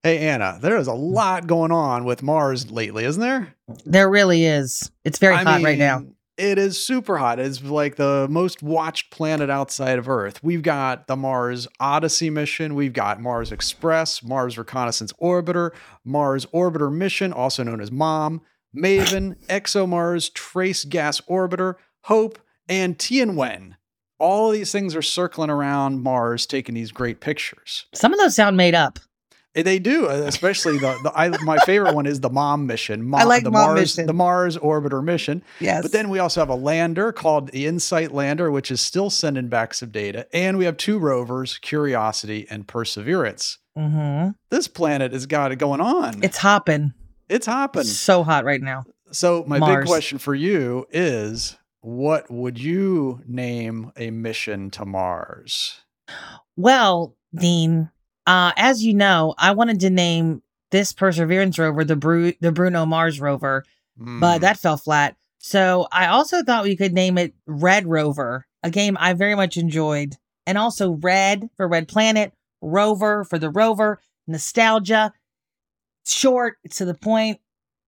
Hey, Anna, there is a lot going on with Mars lately, isn't there? There really is. It's very hot right now. It is super hot. It's like the most watched planet outside of Earth. We've got the Mars Odyssey mission. We've got Mars Express, Mars Reconnaissance Orbiter, Mars Orbiter Mission, also known as MOM, Maven, ExoMars, Trace Gas Orbiter, Hope, and Tianwen. All of these things are circling around Mars, taking these great pictures. Some of those sound made up. They do, especially my favorite one is the MOM mission. I like the MOM mission. The Mars Orbiter mission. Yes. But then we also have a lander called the InSight lander, which is still sending back some data. And we have two rovers, Curiosity and Perseverance. Mm-hmm. This planet has got it going on. It's hopping. It's hopping. It's so hot right now. So my Mars. big question for you is, what would you name a mission to Mars? Well, Dean, as you know, I wanted to name this Perseverance rover the Bruno Mars rover, but that fell flat. So I also thought we could name it Red Rover, a game I very much enjoyed. And also Red for Red Planet, Rover for the rover, nostalgia, short, to the point.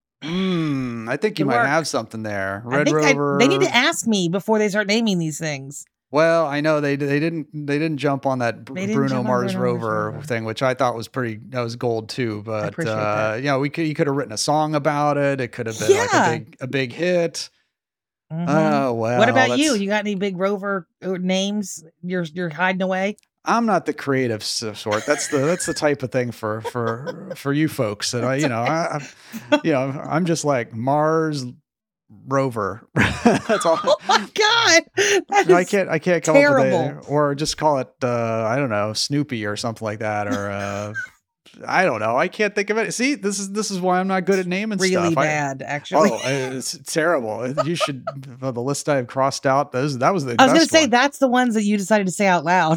I think you might have something there. Red Rover. They need to ask me before they start naming these things. Well, I know they didn't jump on that Bruno Mars rover thing, which I thought was that was gold too. But you could have written a song about it. It could have been like a big hit. Mm-hmm. Oh well. What about you? You got any big rover names you're hiding away? I'm not the creative sort. That's the type of thing for you folks. And I'm just like Mars rover. That's all. Oh my God. I can't come terrible. up with it, or just call it I don't know, Snoopy or something like that, or I don't know. I can't think of it. See, this is why I'm not good at naming really stuff. Bad, actually. Oh, it's terrible. You should the list I have crossed out. That was the I was going to say that's the ones that you decided to say out loud.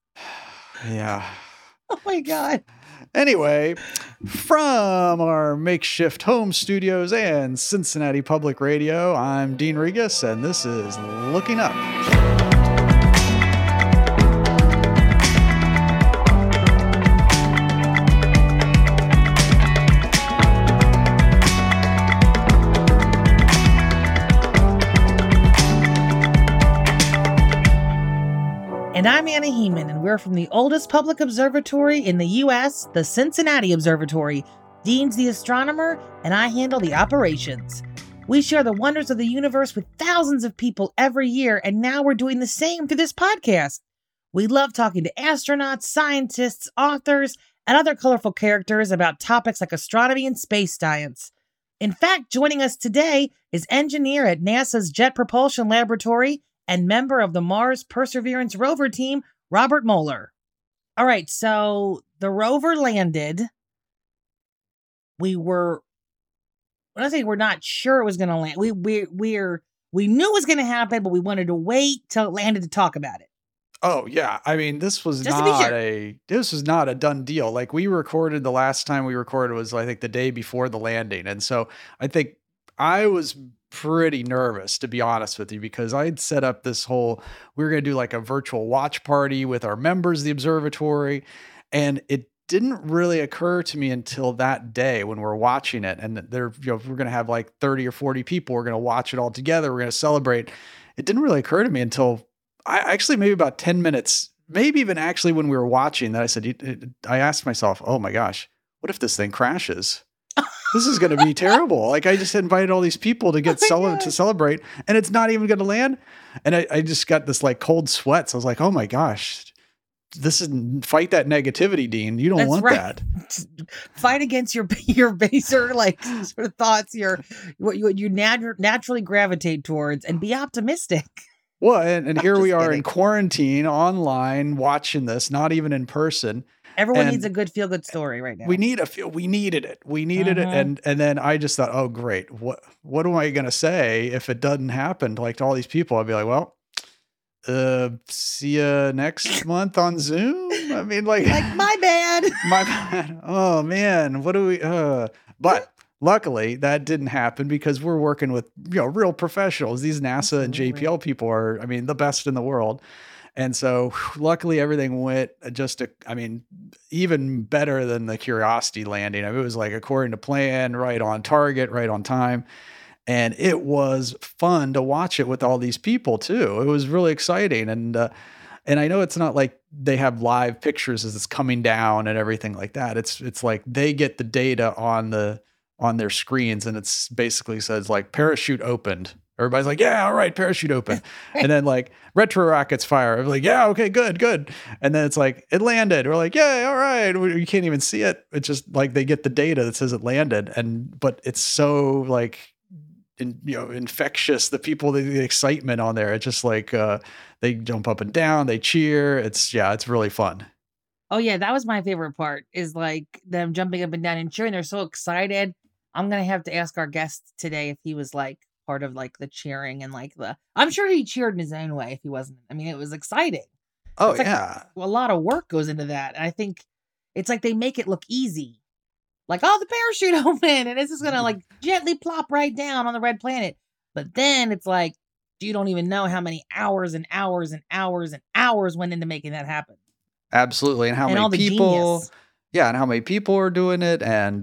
Yeah. Oh my God. Anyway, from our makeshift home studios and Cincinnati Public Radio, I'm Dean Regas, and this is Looking Up. And I'm Anna Heeman, and we're from the oldest public observatory in the U.S., the Cincinnati Observatory. Dean's the astronomer, and I handle the operations. We share the wonders of the universe with thousands of people every year, and now we're doing the same through this podcast. We love talking to astronauts, scientists, authors, and other colorful characters about topics like astronomy and space science. In fact, joining us today is engineer at NASA's Jet Propulsion Laboratory and member of the Mars Perseverance rover team, Robert Moeller. All right, so the rover landed. When I say we're not sure it was going to land, we knew it was going to happen, but we wanted to wait till it landed to talk about it. Oh yeah, I mean this was not a done deal. Like the last time we recorded was I think the day before the landing, and so I think I was pretty nervous, to be honest with you, because I'd set up we were going to do like a virtual watch party with our members of the observatory. And it didn't really occur to me until that day when we're watching it. And we're going to have like 30 or 40 people. We're going to watch it all together. We're going to celebrate. It didn't really occur to me until maybe about 10 minutes, maybe even actually when we were watching that I asked myself, oh my gosh, what if this thing crashes? This is going to be terrible. Like I just invited all these people to to celebrate, and it's not even going to land. And I just got this like cold sweats. I was like, oh my gosh, fight that negativity, Dean. You don't want that. Fight against your baser like sort of thoughts, what you naturally gravitate towards, and be optimistic. Well, and here we are in quarantine, online, watching this, not even in person. Everyone needs a good feel-good story right now. We needed it. And then I just thought, oh, great. What am I going to say if it doesn't happen to all these people? I'd be like, well, see you next month on Zoom. I mean, like my bad. Oh man. What do we, but luckily that didn't happen because we're working with, real professionals. These NASA and JPL people are, the best in the world. And so luckily everything went even better than the Curiosity landing. I mean, it was like according to plan, right on target, right on time. And it was fun to watch it with all these people too. It was really exciting. And I know it's not like they have live pictures as it's coming down and everything like that. It's like they get the data on their screens, and it's basically says like parachute opened. Everybody's like, yeah, all right, parachute open. And then like retro rockets fire. I'm like, yeah, okay, good. And then it's like, it landed. We're like, yeah, all right. You can't even see it. It's just like they get the data that says it landed. But it's so like, infectious. The people, the excitement on there. It's just like, they jump up and down, they cheer. It's really fun. Oh yeah, that was my favorite part, is like them jumping up and down and cheering. They're so excited. I'm going to have to ask our guest today if he was like part of like the cheering and like I'm sure he cheered in his own way if he wasn't. I mean, it was exciting. Oh, it's yeah. A lot of work goes into that. And I think it's like they make it look easy. Like, oh, the parachute open and it's just going to like gently plop right down on the red planet. But then it's like, you don't even know how many hours and hours and hours and hours went into making that happen. Absolutely. And how many people, and how many people are doing it. And,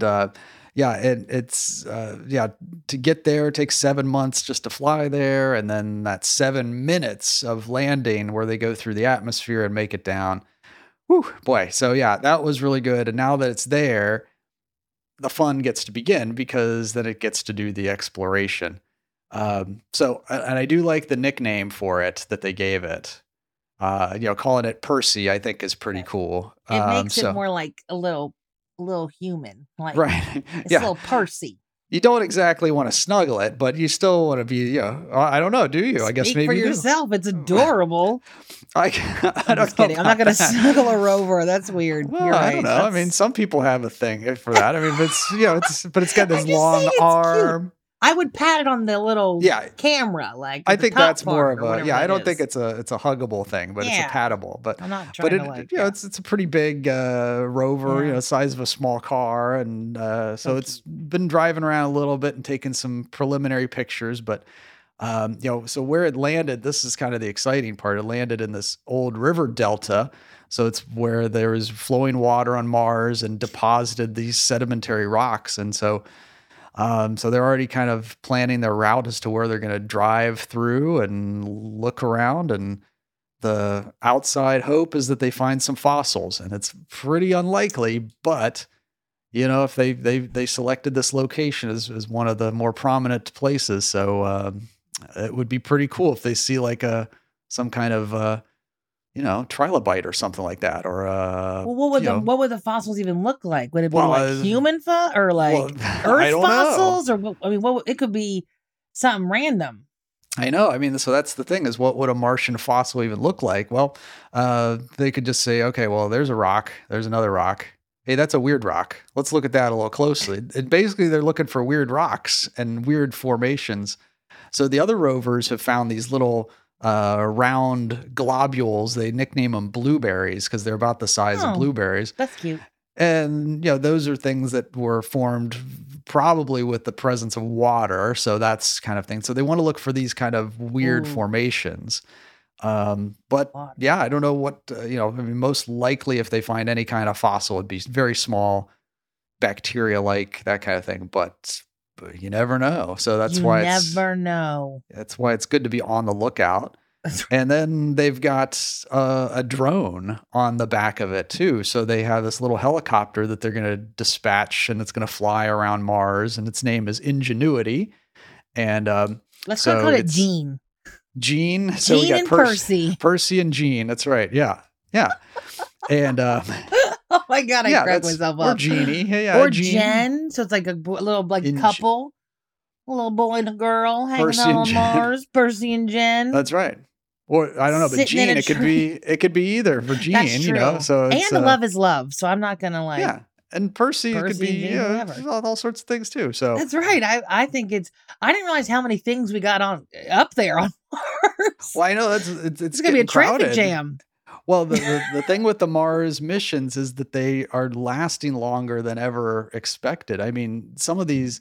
to get there, it takes 7 months just to fly there. And then that's 7 minutes of landing where they go through the atmosphere and make it down. Whew, boy. So yeah, that was really good. And now that it's there, the fun gets to begin, because then it gets to do the exploration. And I do like the nickname for it that they gave it. Calling it Percy, I think is pretty cool. It makes it more like a little human, like right. It's a little Percy. You don't exactly want to snuggle it, but you still want to be, I don't know. Do you? I guess maybe for yourself. It's adorable. I don't kidding. I'm not going to snuggle a rover. That's weird. Well, You're right. I don't know. I mean, some people have a thing for that. I mean, it's got this long arm. Cute. I would pat it on the little camera, like I think that's more of a I don't think it's a huggable thing, but it's a patable. But I'm not trying to it's a pretty big rover, size of a small car, and so it's been driving around a little bit and taking some preliminary pictures. But so where it landed, this is kind of the exciting part. It landed in this old river delta. So it's where there was flowing water on Mars and deposited these sedimentary rocks, and so they're already kind of planning their route as to where they're going to drive through and look around. And the outside hope is that they find some fossils, and it's pretty unlikely, but if they selected this location as one of the more prominent places. So, it would be pretty cool if they see like some kind of, trilobite or something like that, or what would the fossils even look like? Would it be like human or like Earth fossils, or it could be something random. I know. I mean, so that's the thing, is what would a Martian fossil even look like? Well, they could just say, okay, well, there's a rock, there's another rock. Hey, that's a weird rock. Let's look at that a little closely. And basically, they're looking for weird rocks and weird formations. So the other rovers have found these little round globules. They nickname them blueberries because they're about the size of blueberries. That's cute. And, those are things that were formed probably with the presence of water. So that's kind of thing. So they want to look for these kind of weird formations. But yeah, I don't know what, most likely if they find any kind of fossil, it'd be very small, bacteria-like, that kind of thing. But you never know. So that's why that's why it's good to be on the lookout. And then they've got a drone on the back of it too. So they have this little helicopter that they're going to dispatch, and it's going to fly around Mars, and its name is Ingenuity. And let's call it Gene. Gene. So Gene, we got Percy. Percy and Gene. That's right. Yeah. Yeah. And oh my God, I cracked myself up. Or Jeannie. Or Gene. Jen. So it's like a little couple. A little boy and a girl hanging out on Mars. Percy and Jen. That's right. Or I don't know, but Gene, it could be either for Gene, That's true. So it's, and love is love. So I'm not gonna like. Yeah. And Percy it could be all sorts of things too. So that's right. I think I didn't realize how many things we got up there on Mars. Well, I know it's gonna be a traffic crowded. jam. Well, the thing with the Mars missions is that they are lasting longer than ever expected. I mean, some of these,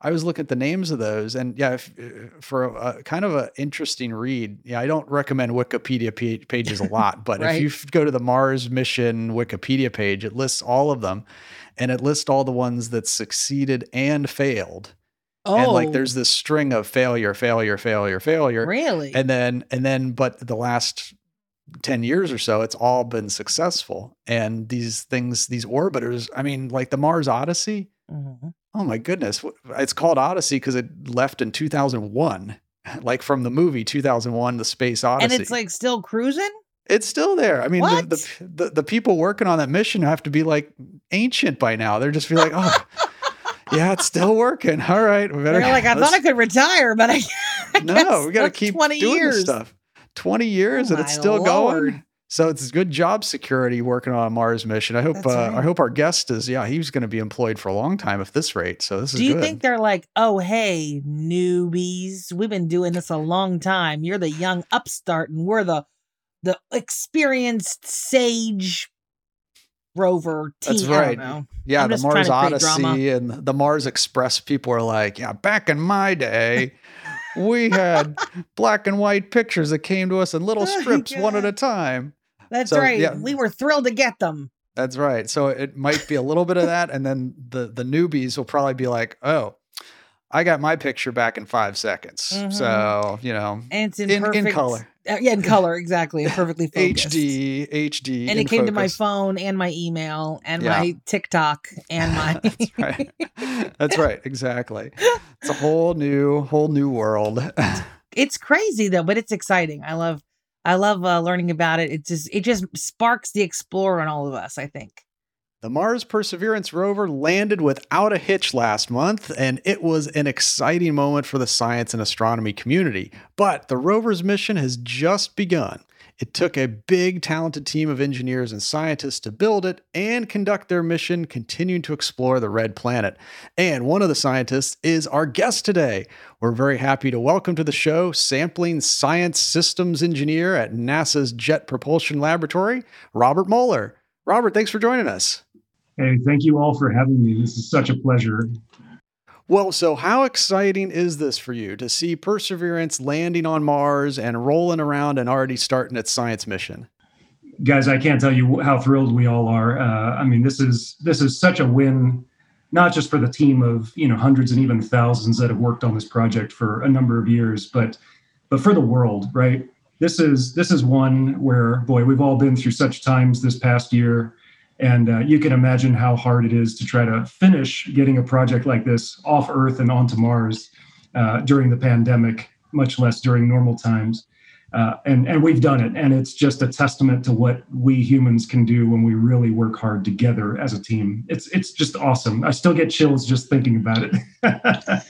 I was looking at the names of those, and yeah, for a kind of an interesting read. Yeah, I don't recommend Wikipedia pages a lot, but Right. if you go to the Mars mission Wikipedia page, it lists all of them, and it lists all the ones that succeeded and failed. And like, Oh, there's this string of failure, failure, failure, failure, really? and then, but the last 10 years or so, it's all been successful. And these things, these orbiters, I mean, like the Mars Odyssey. Mm-hmm. Oh my goodness. It's called Odyssey because it left in 2001, like from the movie 2001, The Space Odyssey. And it's like still cruising? It's still there. I mean, What? the people working on that mission have to be like ancient by now. They're just be like, oh, yeah, it's still working. All right. They're like, I thought I could retire, but I no, we got to keep 20 doing years. this stuff. 20 years Oh and it's my still Lord. going. So it's good job security working on a Mars mission. I hope That's right. I hope our guest is, he's going to be employed for a long time at this rate. So this is Do you good. think they're like, oh, hey, newbies, we've been doing this a long time. You're the young upstart and we're the experienced sage rover team. That's right. I don't know. Yeah, I'm the just trying Mars to create drama. Odyssey and the Mars Express people are like, yeah, back in my day, we had black and white pictures that came to us in little Oh, strips one at God. a time. That's So, right. yeah. We were thrilled to get them. That's right. So it might be a little bit of that. And then the newbies will probably be like, oh, I got my picture back in 5 seconds. Mhm. So, And it's in in perfect color. Yeah, in color, exactly. And perfectly focused. HD. And in it came to my focus. phone and my email and Yeah. my TikTok and my That's right. That's right. Exactly. It's a whole new world. It's crazy though, but it's exciting. I love learning about it. It just sparks the explorer in all of us, I think. The Mars Perseverance rover landed without a hitch last month, and it was an exciting moment for the science and astronomy community. But the rover's mission has just begun. It took a big, talented team of engineers and scientists to build it and conduct their mission, continuing to explore the red planet. And one of the scientists is our guest today. We're very happy to welcome to the show Sampling Science Systems Engineer at NASA's Jet Propulsion Laboratory, Robert Moeller. Robert, thanks for joining us. Hey, thank you all for having me. This is such a pleasure. Well, so how exciting is this for you to see Perseverance landing on Mars and rolling around and already starting its science mission? Guys, I can't tell you how thrilled we all are. I mean, this is such a win, not just for the team of hundreds and even thousands that have worked on this project for a number of years, but for the world, right? This is one where, boy, we've all been through such times this past year. And you can imagine how hard it is to try to finish getting a project like this off Earth and onto Mars during the pandemic, much less during normal times. And we've done it. And it's just a testament to what we humans can do when we really work hard together as a team. It's just awesome. I still get chills just thinking about it.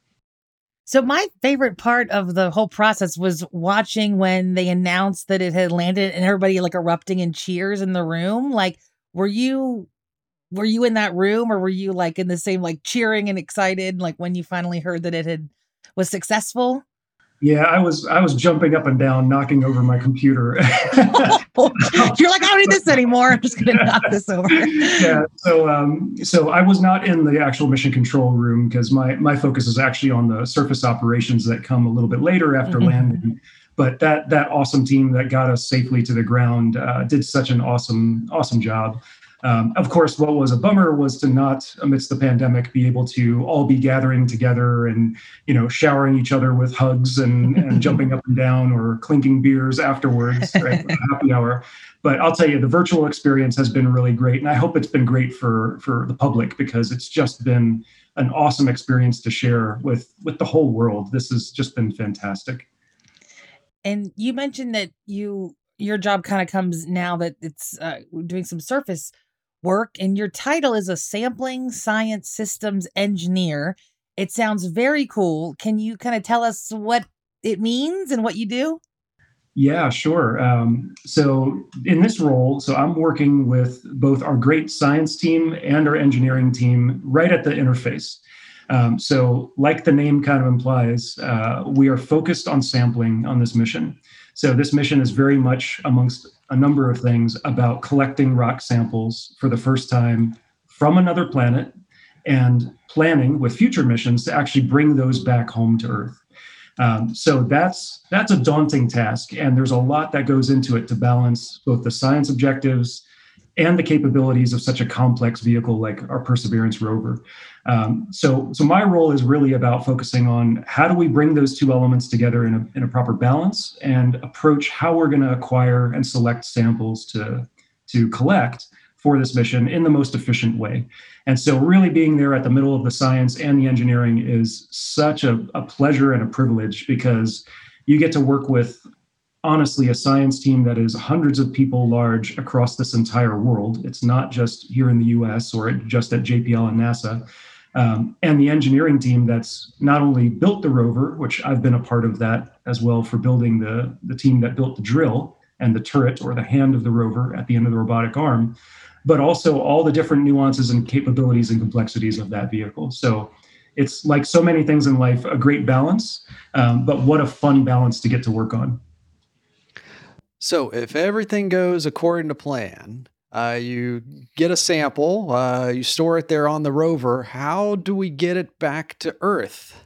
So my favorite part of the whole process was watching when they announced that it had landed and everybody like erupting in cheers in the room. Like, were you in that room, or were you like in the same, like cheering and excited, like when you finally heard that it was successful? Yeah, I was jumping up and down, knocking over my computer. You're like, I don't need this anymore. I'm just going to knock this over. Yeah. So I was not in the actual mission control room because my focus is actually on the surface operations that come a little bit later after landing. But that awesome team that got us safely to the ground did such an awesome job. Of course, what was a bummer was to not, amidst the pandemic, be able to all be gathering together and, showering each other with hugs and jumping up and down or clinking beers afterwards, right? Happy hour. But I'll tell you, the virtual experience has been really great. And I hope it's been great for the public, because it's just been an awesome experience to share with the whole world. This has just been fantastic. And you mentioned that your job kind of comes now that it's doing some surface work, and your title is a Sampling Science Systems Engineer. It sounds very cool. Can you kind of tell us what it means and what you do? Yeah, sure. So in this role, I'm working with both our great science team and our engineering team right at the interface. So like the name kind of implies, we are focused on sampling on this mission. So this mission is very much, amongst a number of things, about collecting rock samples for the first time from another planet and planning with future missions to actually bring those back home to Earth. So that's a daunting task, and there's a lot that goes into it to balance both the science objectives and the capabilities of such a complex vehicle like our Perseverance rover. So my role is really about focusing on how do we bring those two elements together in a proper balance and approach how we're going to acquire and select samples to collect for this mission in the most efficient way. And so really being there at the middle of the science and the engineering is such a pleasure and a privilege, because you get to work with, honestly, a science team that is hundreds of people large across this entire world. It's not just here in the US or just at JPL and NASA. And the engineering team that's not only built the rover, which I've been a part of that as well for building the team that built the drill and the turret or the hand of the rover at the end of the robotic arm, but also all the different nuances and capabilities and complexities of that vehicle. So it's like so many things in life, a great balance, but what a fun balance to get to work on. So if everything goes according to plan, you get a sample, you store it there on the rover. How do we get it back to Earth?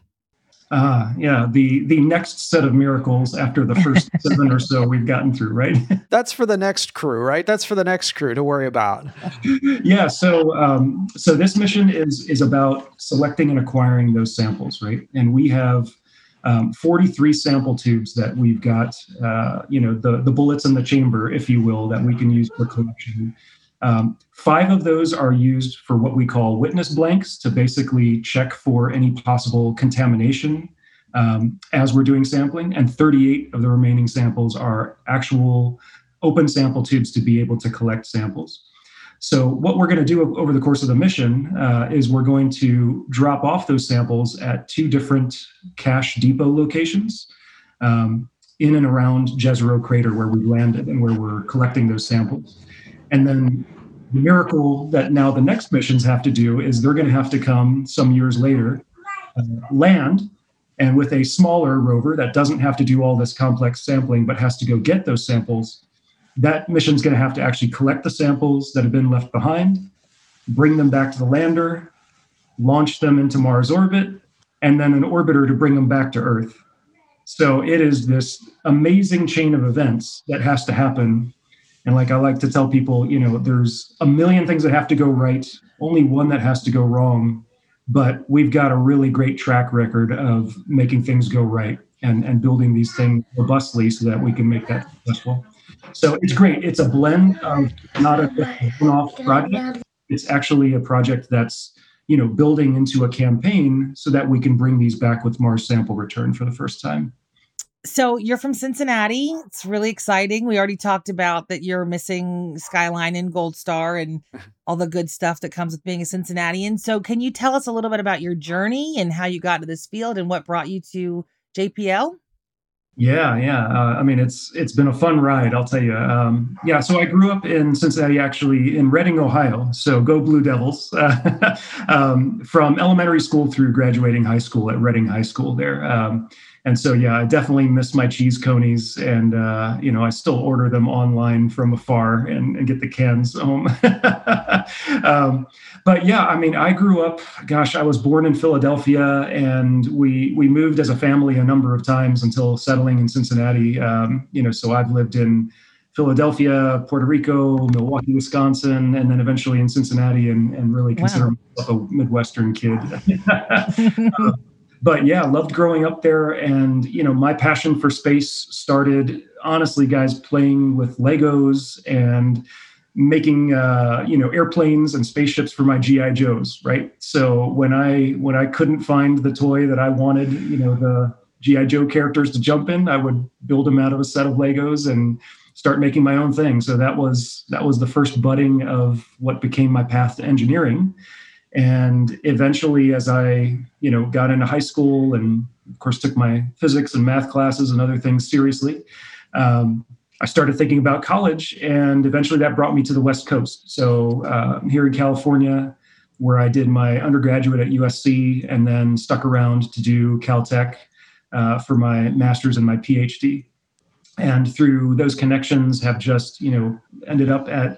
The next set of miracles after the first 7 or so we've gotten through, right? That's for the next crew, right? That's for the next crew to worry about. Yeah. So this mission is about selecting and acquiring those samples, right? And we have 43 sample tubes that we've got, the bullets in the chamber, if you will, that we can use for collection. 5 of those are used for what we call witness blanks to basically check for any possible contamination as we're doing sampling. And 38 of the remaining samples are actual open sample tubes to be able to collect samples. So what we're going to do over the course of the mission is we're going to drop off those samples at 2 different cache depot locations in and around Jezero Crater, where we landed and where we're collecting those samples. And then the miracle that now the next missions have to do is they're going to have to come some years later, land, and with a smaller rover that doesn't have to do all this complex sampling, but has to go get those samples, that mission's going to have to actually collect the samples that have been left behind, bring them back to the lander, launch them into Mars orbit, and then an orbiter to bring them back to Earth. So it is this amazing chain of events that has to happen. And like I like to tell people, there's a million things that have to go right, only one that has to go wrong. But we've got a really great track record of making things go right and building these things robustly so that we can make that successful. So it's great. It's a blend of not a one-off project. It's actually a project that's, building into a campaign so that we can bring these back with Mars sample return for the first time. So you're from Cincinnati. It's really exciting. We already talked about that you're missing Skyline and Gold Star and all the good stuff that comes with being a Cincinnatian. So can you tell us a little bit about your journey and how you got to this field and what brought you to JPL? Yeah. It's been a fun ride, I'll tell you. So I grew up in Cincinnati, actually in Reading, Ohio. So go Blue Devils. From elementary school through graduating high school at Reading High School there. And so, I definitely miss my cheese conies, and I still order them online from afar and get the cans home. I grew up. I was born in Philadelphia, and we moved as a family a number of times until settling in Cincinnati. So I've lived in Philadelphia, Puerto Rico, Milwaukee, Wisconsin, and then eventually in Cincinnati, and really consider myself a Midwestern kid. But loved growing up there. And, my passion for space started, honestly, guys, playing with Legos and making, airplanes and spaceships for my G.I. Joes, right? So when I couldn't find the toy that I wanted, the G.I. Joe characters to jump in, I would build them out of a set of Legos and start making my own thing. So that was the first budding of what became my path to engineering. And eventually, as I, got into high school and, of course, took my physics and math classes and other things seriously, I started thinking about college. And eventually that brought me to the West Coast. So here in California, where I did my undergraduate at USC and then stuck around to do Caltech for my master's and my PhD. And through those connections have just, ended up at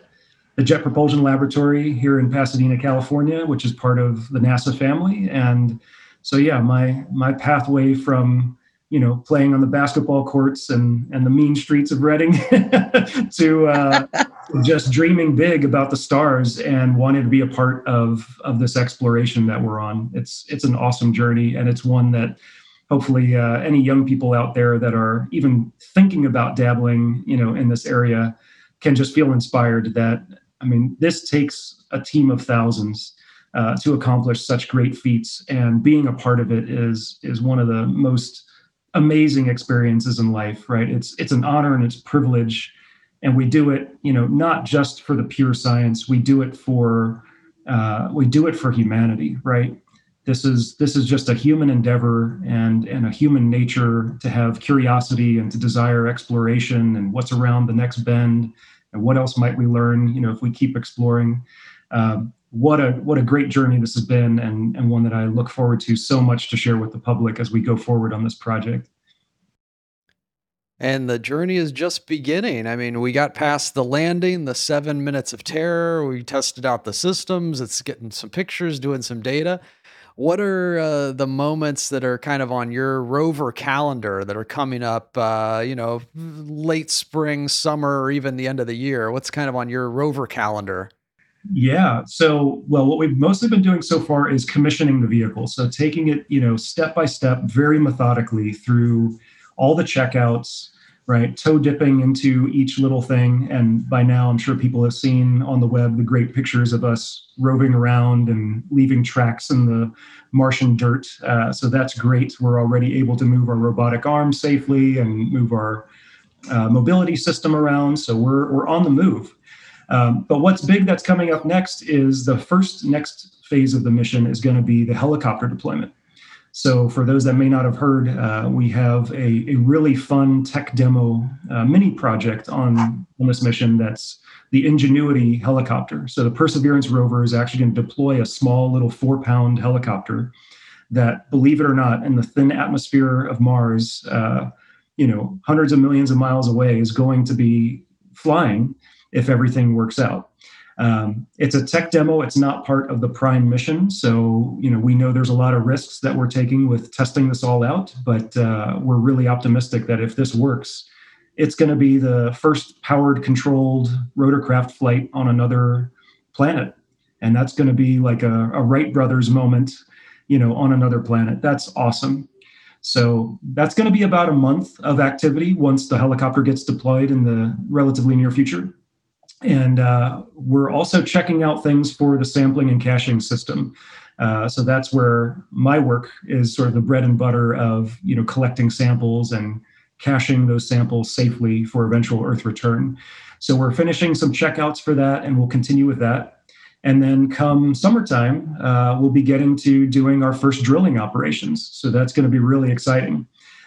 the Jet Propulsion Laboratory here in Pasadena, California, which is part of the NASA family. And so, yeah, my pathway from, playing on the basketball courts and the mean streets of Redding to just dreaming big about the stars and wanting to be a part of this exploration that we're on. It's an awesome journey, and it's one that hopefully any young people out there that are even thinking about dabbling, in this area can just feel inspired that, this takes a team of thousands to accomplish such great feats, and being a part of it is one of the most amazing experiences in life, right? It's an honor and it's a privilege, and we do it, not just for the pure science. We do it for humanity, right? This is just a human endeavor and a human nature to have curiosity and to desire exploration and what's around the next bend and what else might we learn, if we keep exploring. What a great journey this has been, and one that I look forward to so much to share with the public as we go forward on this project. And the journey is just beginning. We got past the landing, the 7 minutes of terror. We tested out the systems. It's getting some pictures, doing some data. What are the moments that are kind of on your rover calendar that are coming up, late spring, summer, or even the end of the year? What's kind of on your rover calendar? Yeah. So, what we've mostly been doing so far is commissioning the vehicle. So taking it, step by step, very methodically through all the checkouts, right? Toe dipping into each little thing. And by now, I'm sure people have seen on the web the great pictures of us roving around and leaving tracks in the Martian dirt. So that's great. We're already able to move our robotic arms safely and move our mobility system around. So we're on the move. But what's big that's coming up next is the next phase of the mission is going to be the helicopter deployment. So for those that may not have heard, we have a really fun tech demo mini project on this mission. That's the Ingenuity helicopter. So the Perseverance rover is actually going to deploy a small little 4-pound helicopter that, believe it or not, in the thin atmosphere of Mars, hundreds of millions of miles away, is going to be flying if everything works out. It's a tech demo. It's not part of the prime mission. So, we know there's a lot of risks that we're taking with testing this all out, but we're really optimistic that if this works, it's going to be the first powered, controlled rotorcraft flight on another planet. And that's going to be like a Wright brothers moment, on another planet. That's awesome. So that's going to be about a month of activity once the helicopter gets deployed in the relatively near future. And we're also checking out things for the sampling and caching system. So that's where my work is sort of the bread and butter of, collecting samples and caching those samples safely for eventual Earth return. So we're finishing some checkouts for that, and we'll continue with that. And then come summertime, we'll be getting to doing our first drilling operations. So that's going to be really exciting.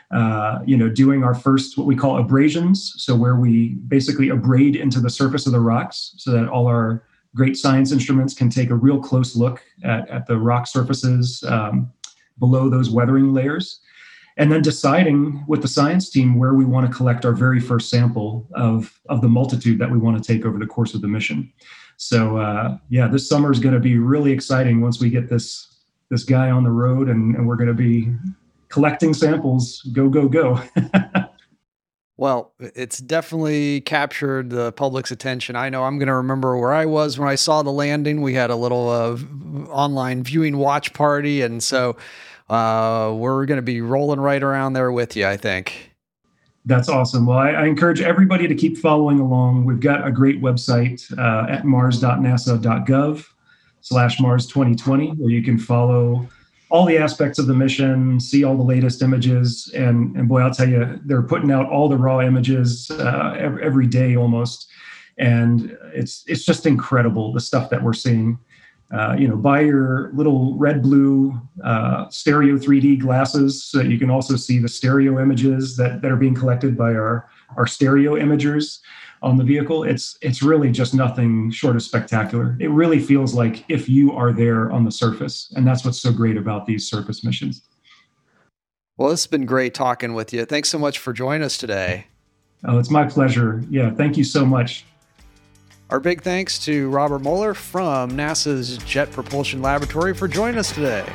Doing our first, what we call abrasions. So where we basically abrade into the surface of the rocks so that all our great science instruments can take a real close look at the rock surfaces below those weathering layers. And then deciding with the science team where we want to collect our very first sample of the multitude that we want to take over the course of the mission. So this summer is going to be really exciting once we get this guy on the road, and we're going to be collecting samples. Go, go, go. Well, it's definitely captured the public's attention. I know I'm going to remember where I was when I saw the landing. We had a little online viewing watch party, and so we're going to be rolling right around there with you, I think. That's awesome. Well, I encourage everybody to keep following along. We've got a great website at mars.nasa.gov/Mars2020, where you can follow all the aspects of the mission, see all the latest images. And boy, I'll tell you, they're putting out all the raw images every day almost. And it's just incredible, the stuff that we're seeing. Buy your little red-blue stereo 3D glasses so that you can also see the stereo images that are being collected by our stereo imagers on the vehicle. It's really just nothing short of spectacular. It really feels like if you are there on the surface, and that's what's so great about these surface missions. Well, it's been great talking with you. Thanks so much for joining us today. Oh, it's my pleasure. Yeah, thank you so much. Our big thanks to Robert Mueller from NASA's Jet Propulsion Laboratory for joining us today.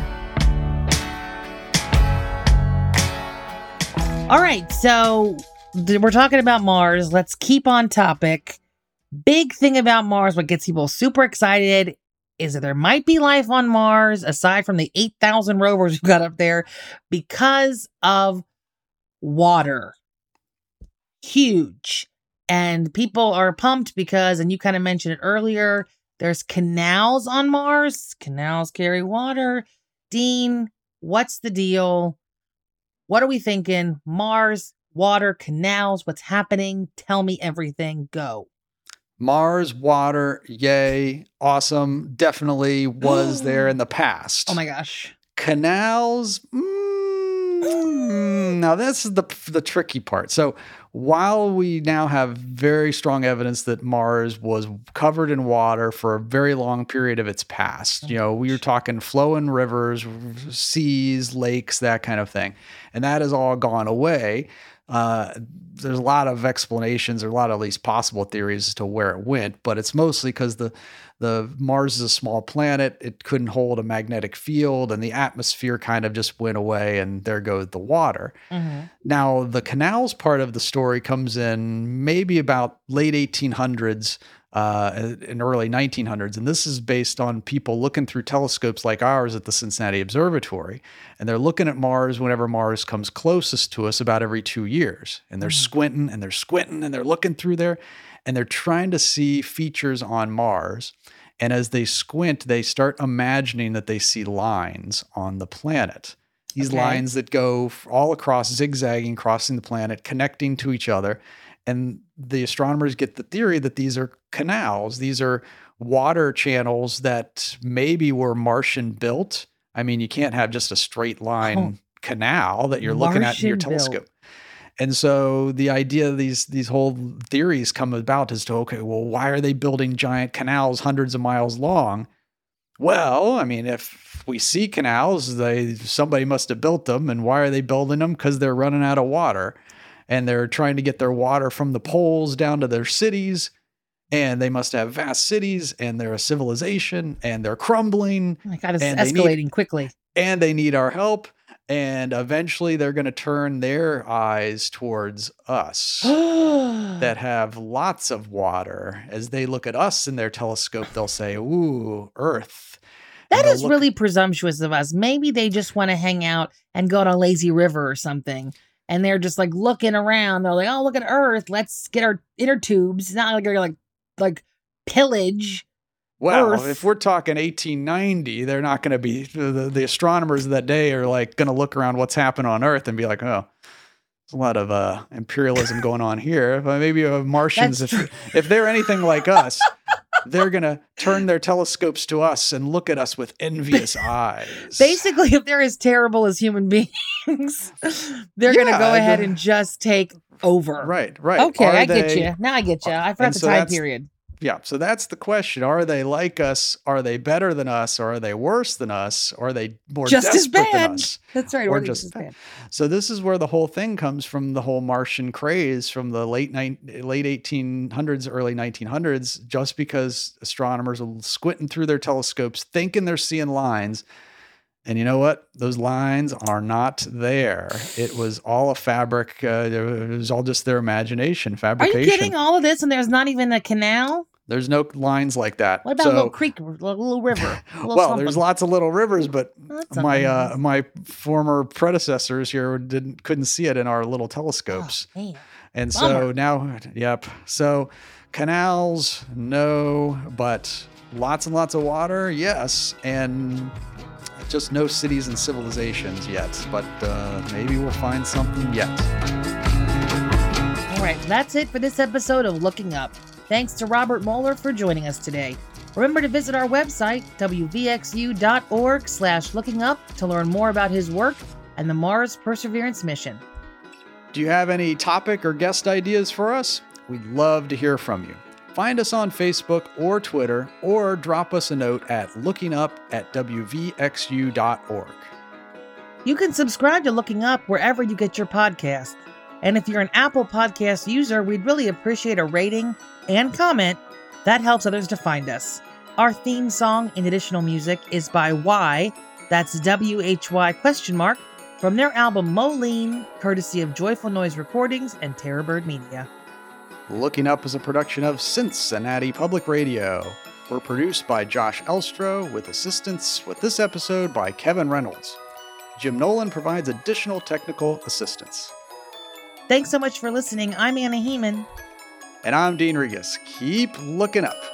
All right, so we're talking about Mars. Let's keep on topic. Big thing about Mars, what gets people super excited is that there might be life on Mars, aside from the 8,000 rovers we've got up there, because of water. Huge. And people are pumped because, and you kind of mentioned it earlier, there's canals on Mars. Canals carry water. Dean, what's the deal? What are we thinking? Mars, water, canals, what's happening? Tell me everything. Go. Mars, water, yay, awesome. Definitely was there in the past. Oh my gosh. Canals, now this is the tricky part. So while we now have very strong evidence that Mars was covered in water for a very long period of its past, we were talking flowing rivers, seas, lakes, that kind of thing. And that has all gone away. There's a lot of explanations, or a lot of at least possible theories as to where it went, but it's mostly because the Mars is a small planet. It couldn't hold a magnetic field, and the atmosphere kind of just went away, and there goes the water. Mm-hmm. Now, the canals part of the story comes in maybe about late 1800s, in early 1900s. And this is based on people looking through telescopes like ours at the Cincinnati Observatory. And they're looking at Mars whenever Mars comes closest to us about every 2 years. And they're squinting and they're squinting and they're looking through there and they're trying to see features on Mars. And as they squint, they start imagining that they see lines on the planet. These lines that go all across, zigzagging, crossing the planet, connecting to each other. And the astronomers get the theory that these are canals. These are water channels that maybe were Martian built. I mean, you can't have just a straight line canal that you're looking at in your telescope. And so the idea of these whole theories come about as to, okay, well, why are they building giant canals hundreds of miles long? Well, I mean, if we see canals, somebody must have built them. And why are they building them? Because they're running out of water. And they're trying to get their water from the poles down to their cities. And they must have vast cities, and they're a civilization, and they're crumbling. Oh my God, it's escalating quickly. And they need our help. And eventually they're going to turn their eyes towards us that have lots of water. As they look at us in their telescope, they'll say, ooh, Earth. That is really presumptuous of us. Maybe they just want to hang out and go to a lazy river or something. And they're just like looking around. They're like, oh, look at Earth. Let's get our inner tubes. It's not like they're like pillage. Well, Earth. If we're talking 1890, they're not going to be, the astronomers of that day are like going to look around what's happening on Earth and be like, oh, there's a lot of imperialism going on here. But maybe Martians, if they're anything like us, they're going to turn their telescopes to us and look at us with envious eyes. Basically, if they're as terrible as human beings, they're going to go ahead and just take over. Right. Okay, I get you. Now I get you. I forgot the time period. Yeah, so that's the question. Are they like us? Are they better than us? Or are they worse than us? Or are they more desperate than us? That's right. Or just as bad. So this is where the whole thing comes from, the whole Martian craze from the late 1800s, early 1900s, just because astronomers are squinting through their telescopes, thinking they're seeing lines. And you know what? Those lines are not there. It was all a fabric. It was all just their imagination, fabrication. Are you kidding? All of this and there's not even a canal? There's no lines like that. What about a little creek, a little river? There's lots of little rivers, but my former predecessors here couldn't see it in our little telescopes. Oh, man. And so now, So canals, no, but lots and lots of water, yes, and just no cities and civilizations yet. But maybe we'll find something yet. All right, that's it for this episode of Looking Up. Thanks to Robert Mueller for joining us today. Remember to visit our website, wvxu.org/lookingup, to learn more about his work and the Mars Perseverance mission. Do you have any topic or guest ideas for us? We'd love to hear from you. Find us on Facebook or Twitter, or drop us a note at lookingup@wvxu.org. You can subscribe to Looking Up wherever you get your podcasts. And if you're an Apple Podcast user, we'd really appreciate a rating and comment. That helps others to find us. Our theme song and additional music is by Why, that's WHY ? From their album Moline, courtesy of Joyful Noise Recordings and Terrorbird Media. Looking Up is a production of Cincinnati Public Radio. We're produced by Josh Elstro, with assistance with this episode by Kevin Reynolds. Jim Nolan provides additional technical assistance. Thanks so much for listening. I'm Anna Heeman. And I'm Dean Regas. Keep looking up.